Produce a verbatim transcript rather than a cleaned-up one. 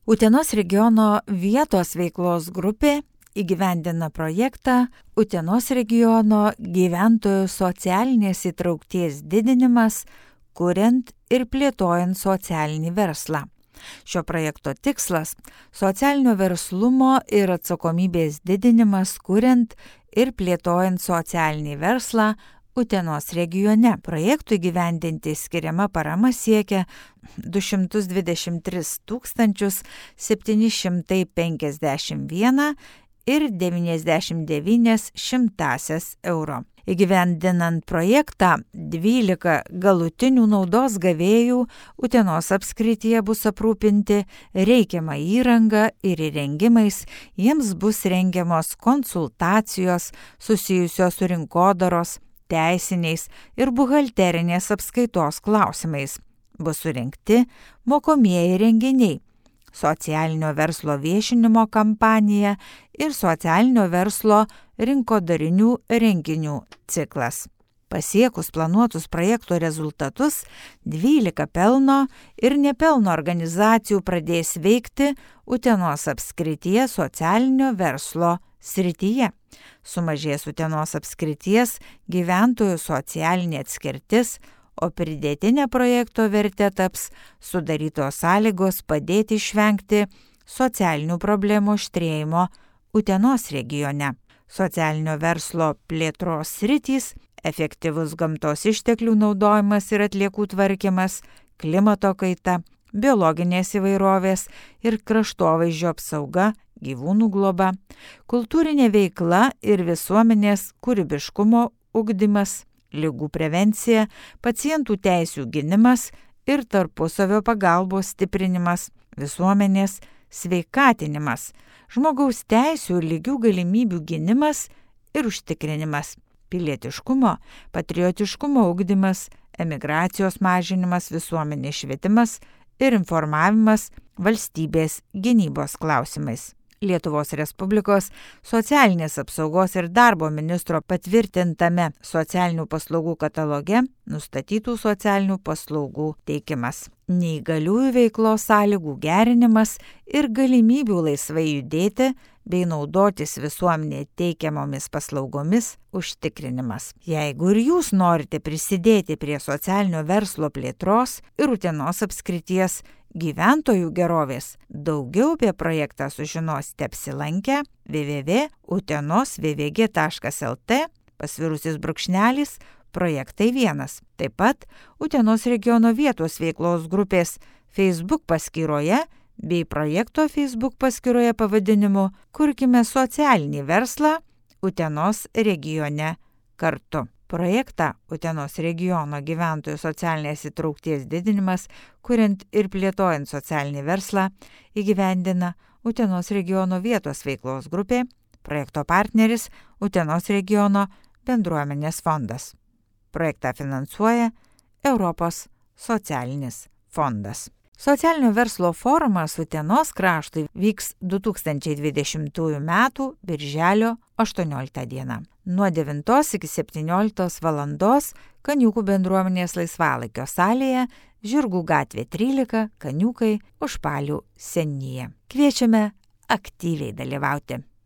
Utenos regiono vietos veiklos grupė įgyvendina projektą Utenos regiono gyventojų socialinės įtraukties didinimas, kuriant ir plėtojant socialinį verslą. Šio projekto tikslas – socialinio verslumo ir atsakomybės didinimas, kuriant ir plėtojant socialinį verslą Utenos regione. Projektui įgyvendinti skiriama parama siekia du šimtus dvidešimt tris tūkstančius septyni šimtai penkiasdešimt vieną ir devyniasdešimt devynias šimtąsias euro. Įgyvendinant projektą, dvylika galutinių naudos gavėjų Utenos apskrityje bus aprūpinti reikiamą įrangą ir įrengimais, jiems bus rengiamos konsultacijos susijusios su rinkodaros, teisiniais ir buhalterinės apskaitos klausimais. Bus surinkti mokomieji renginiai, socialinio verslo viešinimo kampanija ir socialinio verslo rinkodarinių renginių ciklas. Pasiekus planuotus projekto rezultatus, dvylika pelno ir nepelno organizacijų pradės veikti Utenos apskrities socialinio verslo srityje. Sumažės Utenos apskrities gyventojų socialinė atskirtis, o pridėtinė projekto vertė taps sudarytos sąlygos padėti išvengti socialinių problemų aštrėjimo Utenos regione. Socialinio verslo plėtros sritys, efektyvus gamtos išteklių naudojimas ir atliekų tvarkymas, klimato kaita, biologinės įvairovės ir kraštovaizdžio apsauga, gyvūnų globa, kultūrinė veikla ir visuomenės kūrybiškumo ugdymas, ligų prevencija, pacientų teisių gynimas ir tarpusavio pagalbos stiprinimas, visuomenės sveikatinimas, žmogaus teisių ir lygių galimybių gynimas ir užtikrinimas, pilietiškumo, patriotiškumo ugdymas, emigracijos mažinimas, visuomenės švietimas ir informavimas valstybės gynybos klausimais. Lietuvos Respublikos socialinės apsaugos ir darbo ministro patvirtintame socialinių paslaugų kataloge nustatytų socialinių paslaugų teikimas, neįgaliųjų veiklos sąlygų gerinimas ir galimybių laisvai judėti bei naudotis visuomenėje teikiamomis paslaugomis užtikrinimas. Jeigu ir jūs norite prisidėti prie socialinio verslo plėtros ir Utenos apskrities gyventojų gerovės, daugiau apie projektą sužinosite apsilankę w w w taškas utenos v v g taškas l t pasvirusis brūkšnelis projektai vienas. Taip pat Utenos regiono vietos veiklos grupės Facebook paskyroje bei projekto Facebook paskyroje pavadinimu Kurkime socialinį verslą Utenos regione kartu. Projektą Utenos regiono gyventojų socialinės įtraukties didinimas, kuriant ir plėtojant socialinį verslą, įgyvendina Utenos regiono vietos veiklos grupė, projekto partneris Utenos regiono bendruomenės fondas. Projektą finansuoja Europos socialinis fondas. Socialinio verslo forumas Utenos kraštui vyks du tūkstančiai dvidešimtųjų metų birželio aštuonioliktą dieną. Nuo devintos iki septynioliktos valandos Kaniūkų bendruomenės laisvalaikio salėje, Žirgų gatvė trylika, Kaniūkai, Užpalių seniūnija. Kviečiame aktyviai dalyvauti.